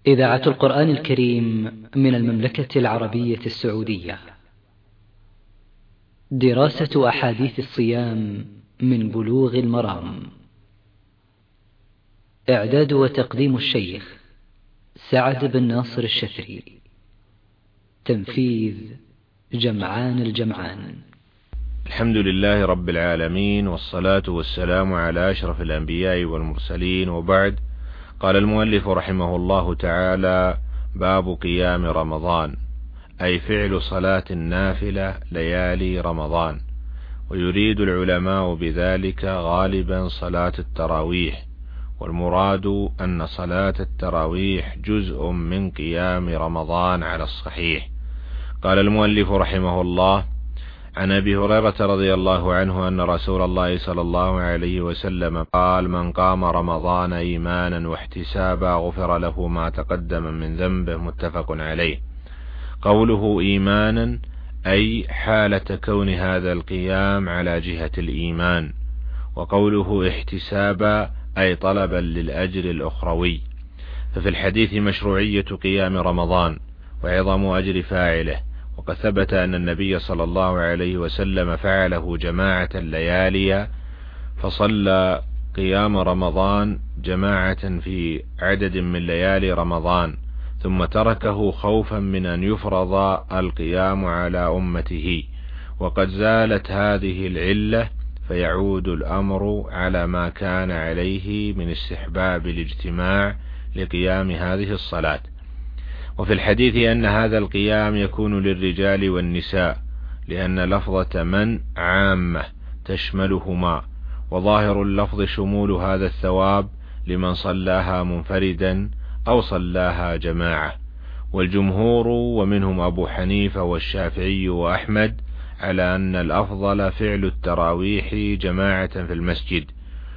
إذاعة القرآن الكريم من المملكة العربية السعودية. دراسة أحاديث الصيام من بلوغ المرام. إعداد وتقديم الشيخ سعد بن ناصر الشتري. تنفيذ جمعان الجمعان. الحمد لله رب العالمين، والصلاة والسلام على أشرف الأنبياء والمرسلين، وبعد. قال المؤلف رحمه الله تعالى: باب قيام رمضان، أي فعل صلاة النافلة ليالي رمضان. ويريد العلماء بذلك غالبا صلاة التراويح، والمراد أن صلاة التراويح جزء من قيام رمضان على الصحيح. قال المؤلف رحمه الله: عن أبي هريرة رضي الله عنه أن رسول الله صلى الله عليه وسلم قال: من قام رمضان إيمانا واحتسابا غفر له ما تقدم من ذنبه. متفق عليه. قوله إيمانا أي حالة كون هذا القيام على جهة الإيمان، وقوله احتسابا أي طلبا للأجر الأخروي. ففي الحديث مشروعية قيام رمضان وعظم أجر فاعله، وقد ثبت أن النبي صلى الله عليه وسلم فعله جماعة الليالي، فصلى قيام رمضان جماعة في عدد من ليالي رمضان، ثم تركه خوفا من أن يفرض القيام على أمته. وقد زالت هذه العلة، فيعود الأمر على ما كان عليه من استحباب الاجتماع لقيام هذه الصلاة. وفي الحديث أن هذا القيام يكون للرجال والنساء، لأن لفظة من عامة تشملهما، وظاهر اللفظ شمول هذا الثواب لمن صلاها منفردا أو صلاها جماعة. والجمهور ومنهم أبو حنيفة والشافعي وأحمد على أن الأفضل فعل التراويح جماعة في المسجد.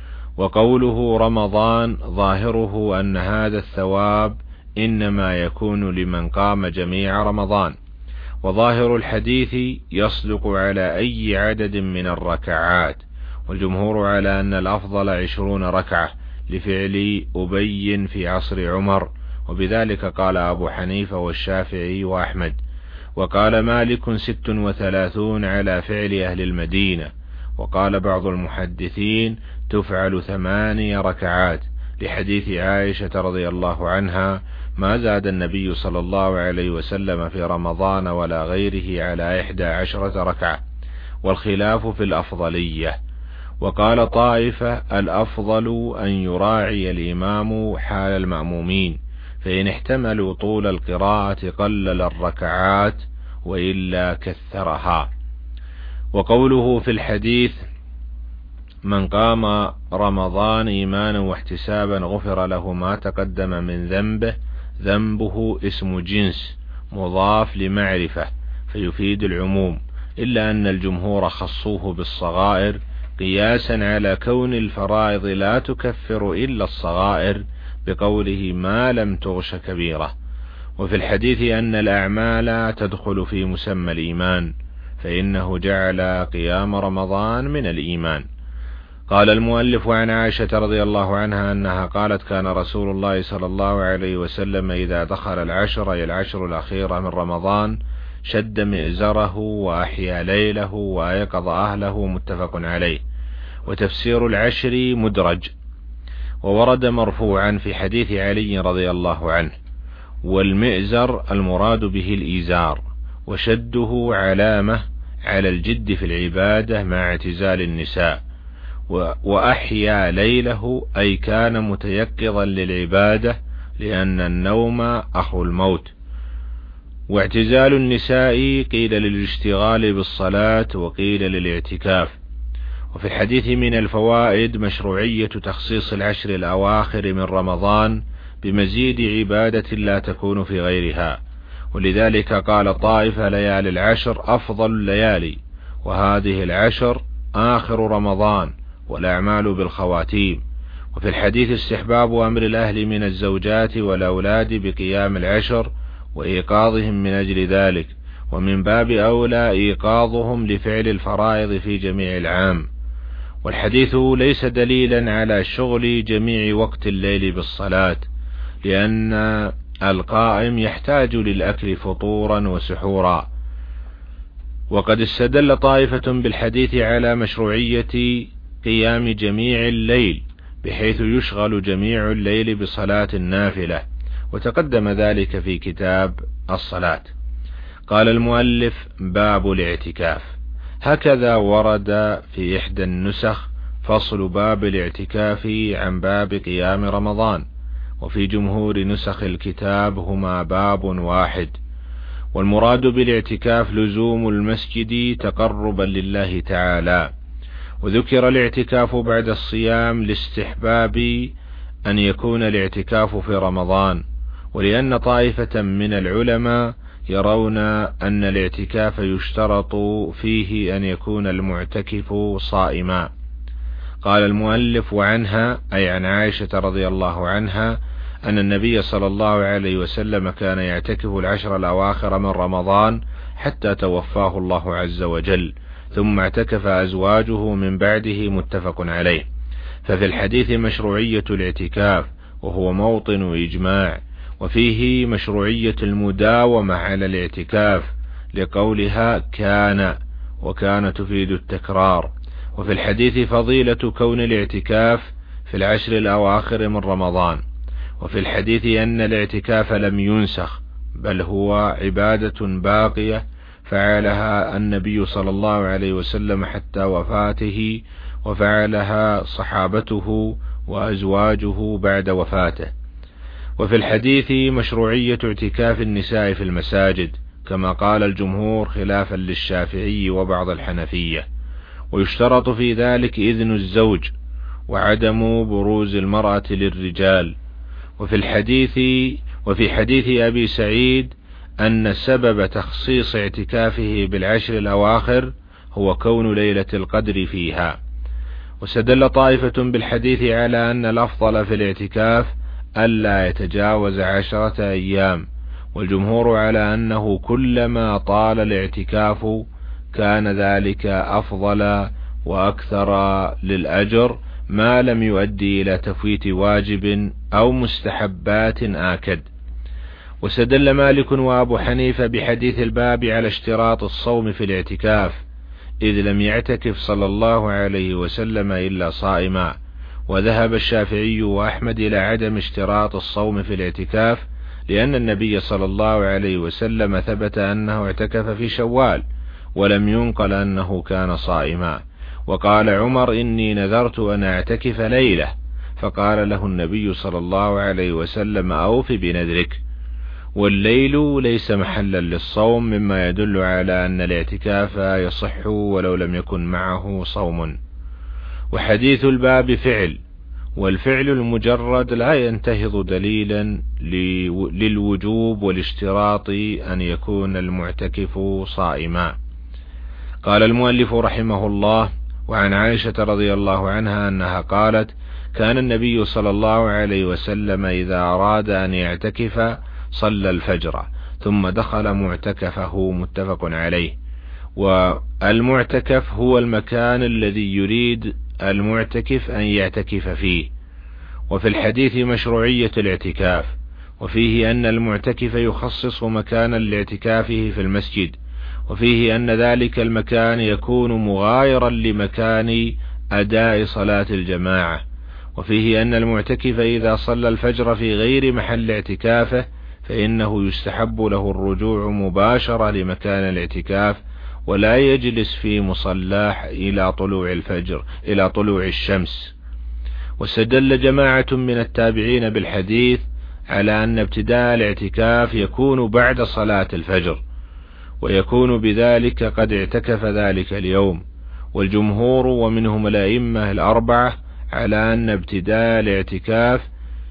وقوله رمضان ظاهره أن هذا الثواب إنما يكون لمن قام جميع رمضان، وظاهر الحديث يصدق على أي عدد من الركعات. والجمهور على أن الأفضل 20 ركعة لفعل أبي في عصر عمر، وبذلك قال أبو حنيفة والشافعي وأحمد. وقال مالك 36 على فعل أهل المدينة. وقال بعض المحدثين تفعل 8 ركعات لحديث عائشة رضي الله عنها: ما زاد النبي صلى الله عليه وسلم في رمضان ولا غيره على 11 ركعة. والخلاف في الأفضلية. وقال طائفة: الأفضل أن يراعي الإمام حال المأمومين، فإن احتملوا طول القراءة قلل الركعات، وإلا كثرها. وقوله في الحديث: من قام رمضان إيمانا واحتسابا غفر له ما تقدم من ذنبه، ذنبه اسم جنس مضاف لمعرفة فيفيد العموم، إلا أن الجمهور خصوه بالصغائر قياسا على كون الفرائض لا تكفر إلا الصغائر، بقوله ما لم تغش كبيرة. وفي الحديث أن الأعمال تدخل في مسمى الإيمان، فإنه جعل قيام رمضان من الإيمان. قال المؤلف: عن عائشة رضي الله عنها أنها قالت: كان رسول الله صلى الله عليه وسلم إذا دخل العشر الأخيرة من رمضان شد مئزره وأحيا ليله وأيقظ أهله. متفق عليه. وتفسير العشر مدرج، وورد مرفوعا في حديث علي رضي الله عنه. والمئزر المراد به الإيزار، وشده علامة على الجد في العبادة مع اعتزال النساء. وأحيا ليله أي كان متيقظا للعبادة، لأن النوم أخو الموت. واعتزال النساء قيل للاشتغال بالصلاة، وقيل للاعتكاف. وفي الحديث من الفوائد مشروعية تخصيص العشر الأواخر من رمضان بمزيد عبادة لا تكون في غيرها، ولذلك قال طائفة: ليالي العشر أفضل الليالي، وهذه العشر آخر رمضان، والأعمال بالخواتيم. وفي الحديث استحباب أمر الأهل من الزوجات والأولاد بقيام العشر وإيقاظهم من أجل ذلك، ومن باب أولى إيقاظهم لفعل الفرائض في جميع العام. والحديث ليس دليلا على شغل جميع وقت الليل بالصلاة، لأن القائم يحتاج للأكل فطورا وسحورا. وقد استدل طائفة بالحديث على مشروعية قيام جميع الليل، بحيث يشغل جميع الليل بصلاة النافلة، وتقدم ذلك في كتاب الصلاة. قال المؤلف: باب الاعتكاف. هكذا ورد في إحدى النسخ فصل باب الاعتكاف عن باب قيام رمضان، وفي جمهور نسخ الكتاب هما باب واحد. والمراد بالاعتكاف لزوم المسجد تقربا لله تعالى. وذكر الاعتكاف بعد الصيام لاستحباب أن يكون الاعتكاف في رمضان، ولأن طائفة من العلماء يرون أن الاعتكاف يشترط فيه أن يكون المعتكف صائما. قال المؤلف: وعنها، أي عن عائشة رضي الله عنها، أن النبي صلى الله عليه وسلم كان يعتكف العشر الأواخر من رمضان حتى توفاه الله عز وجل، ثم اعتكف أزواجه من بعده، متفق عليه. ففي الحديث مشروعية الاعتكاف، وهو موطن إجماع، وفيه مشروعية المداومة على الاعتكاف لقولها كان، وكان تفيد التكرار. وفي الحديث فضيلة كون الاعتكاف في العشر الأواخر من رمضان. وفي الحديث أن الاعتكاف لم ينسخ، بل هو عبادة باقية فعلها النبي صلى الله عليه وسلم حتى وفاته، وفعلها صحابته وأزواجه بعد وفاته. وفي الحديث مشروعية اعتكاف النساء في المساجد، كما قال الجمهور خلافا للشافعي وبعض الحنفية، ويشترط في ذلك إذن الزوج وعدم بروز المرأة للرجال. وفي حديث أبي سعيد أن سبب تخصيص اعتكافه بالعشر الأواخر هو كون ليلة القدر فيها. واستدل طائفة بالحديث على أن الأفضل في الاعتكاف ألا يتجاوز 10 أيام، والجمهور على أنه كلما طال الاعتكاف كان ذلك أفضل وأكثر للأجر، ما لم يؤدي إلى تفويت واجب أو مستحبات آكد. واستدل مالك وأبو حنيفة بحديث الباب على اشتراط الصوم في الاعتكاف، إذ لم يعتكف صلى الله عليه وسلم إلا صائما. وذهب الشافعي وأحمد إلى عدم اشتراط الصوم في الاعتكاف، لأن النبي صلى الله عليه وسلم ثبت أنه اعتكف في شوال، ولم ينقل أنه كان صائما. وقال عمر: إني نذرت أن أعتكف ليلة، فقال له النبي صلى الله عليه وسلم: أوف بنذرك. والليل ليس محلا للصوم، مما يدل على أن الاعتكاف يصح ولو لم يكن معه صوم. وحديث الباب فعل، والفعل المجرد لا ينتهض دليلا للوجوب والاشتراط أن يكون المعتكف صائما. قال المؤلف رحمه الله: وعن عائشة رضي الله عنها أنها قالت: كان النبي صلى الله عليه وسلم إذا أراد أن يعتكف صلى الفجر ثم دخل معتكفه، متفق عليه. والمعتكف هو المكان الذي يريد المعتكف أن يعتكف فيه. وفي الحديث مشروعية الاعتكاف، وفيه أن المعتكف يخصص مكانا لاعتكافه في المسجد، وفيه أن ذلك المكان يكون مغايرا لمكان أداء صلاة الجماعة، وفيه أن المعتكف إذا صلى الفجر في غير محل اعتكافه فإنه يستحب له الرجوع مباشرة لمكان الاعتكاف، ولا يجلس في مصلاه إلى طلوع الشمس. واستدل جماعة من التابعين بالحديث على أن ابتداء الاعتكاف يكون بعد صلاة الفجر، ويكون بذلك قد اعتكف ذلك اليوم. والجمهور ومنهم الأئمة الأربعة على أن ابتداء الاعتكاف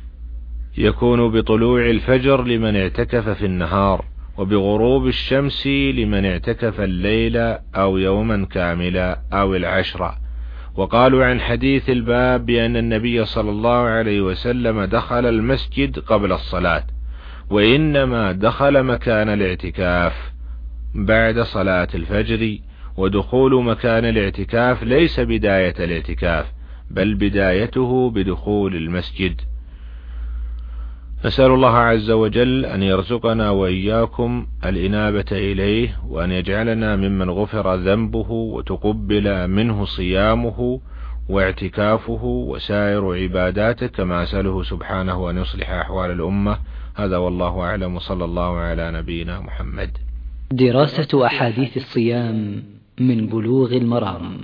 يكون بطلوع الفجر لمن اعتكف في النهار، وبغروب الشمس لمن اعتكف الليل أو يوما كاملا أو العشر. وقالوا عن حديث الباب بأن النبي صلى الله عليه وسلم دخل المسجد قبل الصلاة، وإنما دخل مكان الاعتكاف بعد صلاة الفجر. ودخول مكان الاعتكاف ليس بداية الاعتكاف، بل بدايته بدخول المسجد. نسأل الله عز وجل أن يرزقنا وإياكم الإنابة إليه، وأن يجعلنا ممن غفر ذنبه وتقبل منه صيامه واعتكافه وسائر عباداته، كما أسأله سبحانه أن يصلح أحوال الأمة. هذا والله أعلم، وصلى الله على نبينا محمد. دراسة أحاديث الصيام من بلوغ المرام.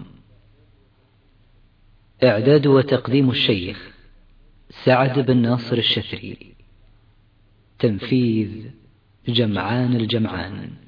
إعداد وتقديم الشيخ سعد بن ناصر الشفري. تنفيذ جمعان الجمعان.